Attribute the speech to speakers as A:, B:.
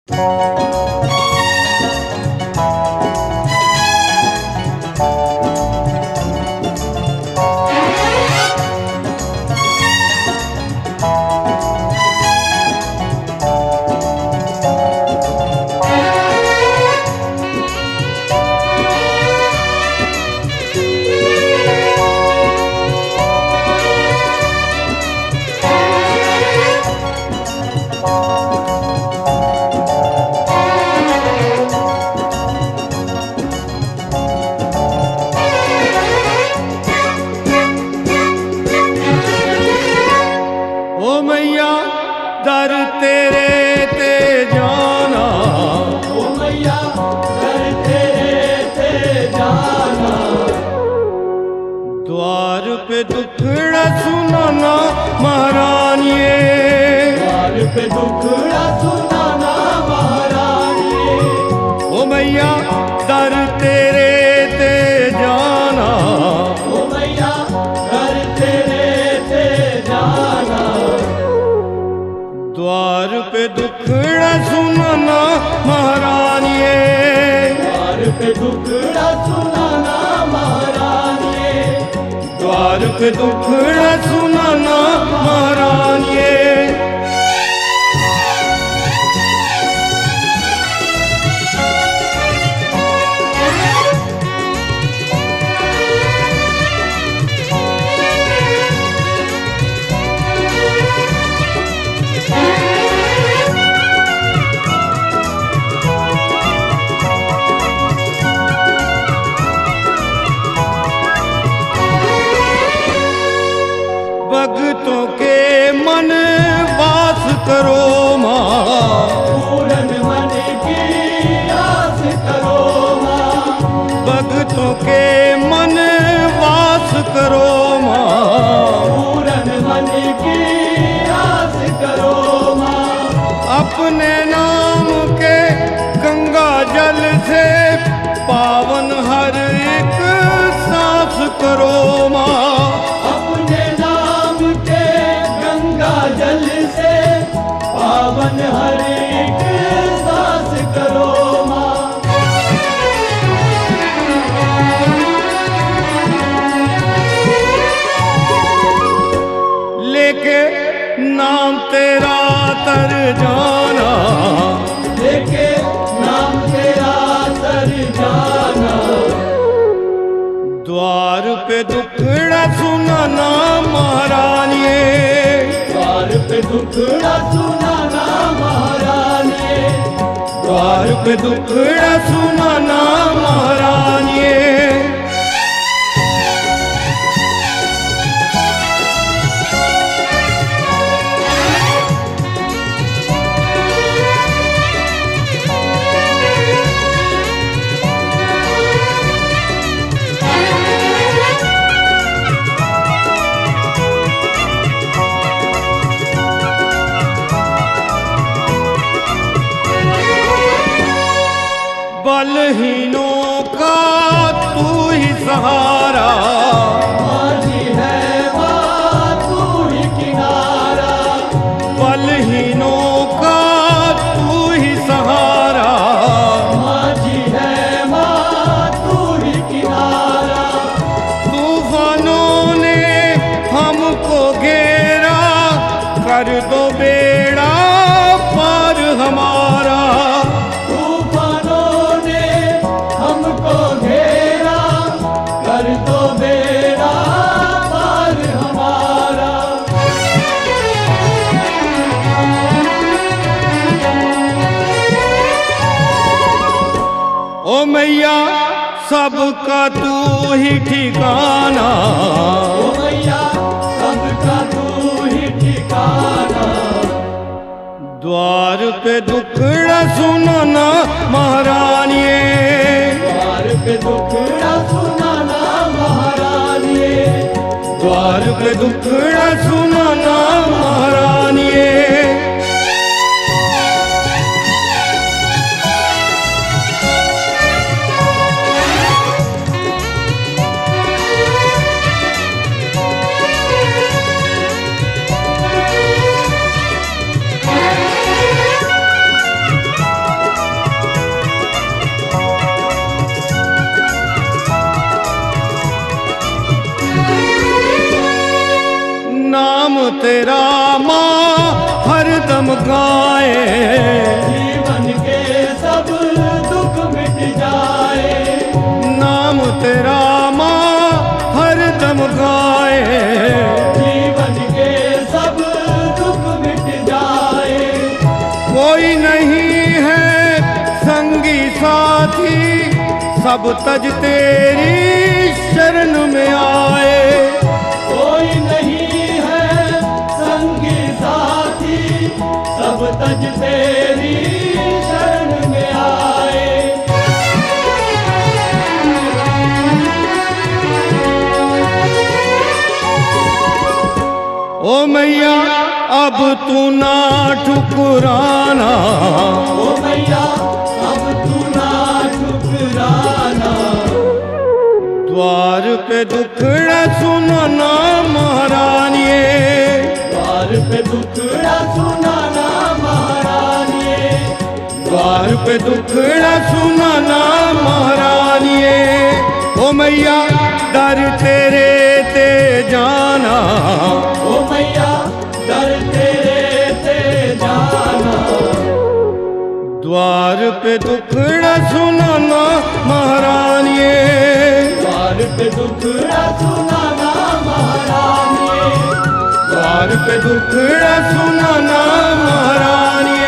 A: ओ मैया दर तेरे ते जाना,
B: ओ मैया दर तेरे ते जाना,
A: द्वार पे दुखड़ा सुनाना महारानिए,
B: द्वार पे दुखड़ा सुनाना महारानी।
A: ओ मैया दर तेरे ते जाना,
B: ओ मैया दर तेरे ते जाना,
A: द्वार पे दुखड़ा सुनाना महारानिए,
B: द्वार पे दुखड़ा सुनाना महारानी।
A: द्वार पे दुखड़ा सुनाना महारानिए। भक्तों के मन वास करो माँ,
B: पूरन मन की आस करो माँ,
A: भक्तों के मन वास करो माँ,
B: पूरन मन की आस करो माँ।
A: अपने नाम के गंगा जल से पावन हर एक सांस करो माँ,
B: अपने नाम के गंगा जल से पावन हर एक सांस करो माँ।
A: लेके नाम तेरा तर जाना,
B: लेके नाम तेरा तर जाना,
A: द्वार पे दुखड़ा सुनाना महारानिए,
B: द्वार पे दुखड़ा सुनाना महारानी।
A: द्वार पे दुखड़ा सुनाना महारानिए। बलहीनों का तू ही सहारा,
B: माझी है माँ तू ही किनारा,
A: बलहीनों का तू ही सहारा,
B: माझी है माँ तू ही किनारा।
A: तूफानों ने हमको घेरा, कर दो बेड़ा पार हमारा,
B: तूफानों ने हमको घेरा, कर दो बेड़ा पार हमारा।
A: ओ मैया सबका तू ही ठिकाना,
B: ओ मैया सबका तू ही ठिकाना,
A: द्वार पे दुखड़ा सुनाना महारानिए,
B: द्वार पे दुखड़ा सुनाना महारानी।
A: द्वार पे दुखड़ा सुनाना महारानिए।
B: जीवन के सब दुख मिट जाए,
A: नाम तेरा माँ हरदम गाए।
B: जीवन के सब दुख मिट जाए,
A: कोई नहीं है संगी साथी, सब तज तेरी शरण में आए।
B: कोई नहीं है संगी साथी, सब तज तेरी शरण में आए।
A: ओ मैया अब तू ना ठुकराना,
B: ओ मैया अब तू ना ठुकराना,
A: द्वार पे दुखड़ा सुनाना महारानिए।
B: द्वार पे दुखड़ा सुनाना महारानिए,
A: द्वार पे दुखड़ा सुनाना महारानिए। ओ मैया दर तेरे ते जाना,
B: ओ मैया दर तेरे ते जाना,
A: द्वार पे दुखड़ा सुनाना महारानिए।
B: द्वार पे दुखड़ा सुनाना महारानिए,
A: द्वार पे दुखड़ा सुनाना महारानिए।